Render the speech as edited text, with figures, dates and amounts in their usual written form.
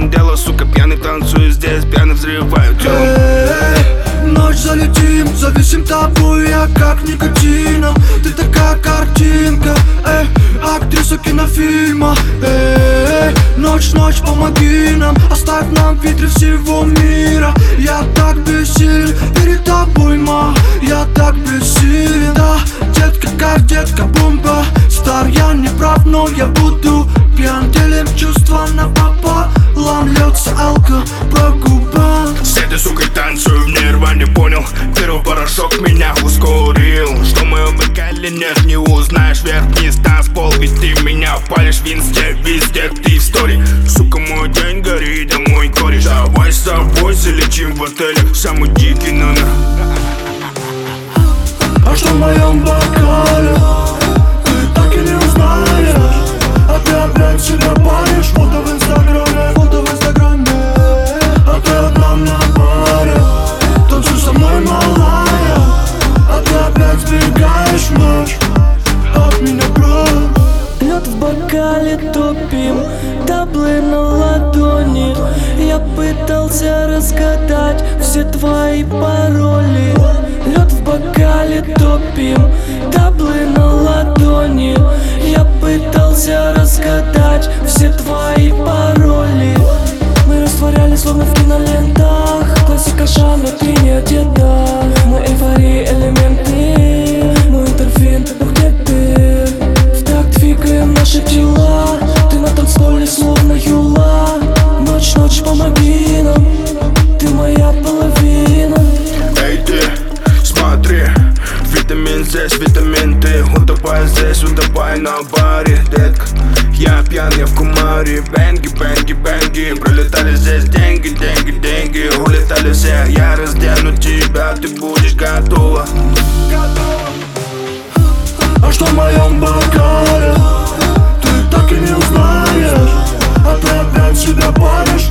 чем дело, сука, пьяный танцую здесь, пьяный взрываю тело. Ночь залетим, зависим тобой, я как никотином. Ты такая картинка, актриса кинофильма. Ночь, ночь, помоги нам, оставь нам в ветре всего мира. Я так бессилен перед тобой, ма, я так бессилен. Да, детка, как детка, бомба. Стар, я не прав, но я буду пьян. Делим чувства напополам, льется алкоголь по губам. С этой сукой танцую в нирване, понял. Первый порошок меня ускорил. Что в моем бокале нет, не узнаешь. Вверх-вниз, танцпол, ведь ты меня палишь везде, везде ты в стори. Сука, мой день горит, а мой кореш. Давай с тобой залечим в отеле, самый дикий номер. А что в моем бокале, ты так и не узнаешь. А ты опять себя паришь, фото в инстаграме, фото в инстаграме. А ты одна на баре, танцуй со мной, малая. А ты опять сбегаешь в ночь от меня прочь. Лед в бокале топим, таблы на ладони. Я пытался разгадать все твои пароли. Лед в бокале топим, таблы на ладони. Я пытался разгадать все твои пароли. Мы растворялись словно в кинолентах. Классика жанра, ты не одета. Мы эйфории элементы. Мой эндорфин, ну где ты? В такт двигаем наши тела. Ты на танцполе словно юла. Ночь, ночь, помоги нам. Ты моя половина. Эй ты, смотри, витамин здесь, витамин ты. Утопай здесь, утопай на баре, детка. Я пьян, я в кумаре. Бенги, бенги, бенги. Пролетали здесь деньги, деньги, деньги. Улетали все, я раздену тебя. Ты будешь готова. А что в моем бокале, ты так и не узнаешь. А ты опять себя паришь,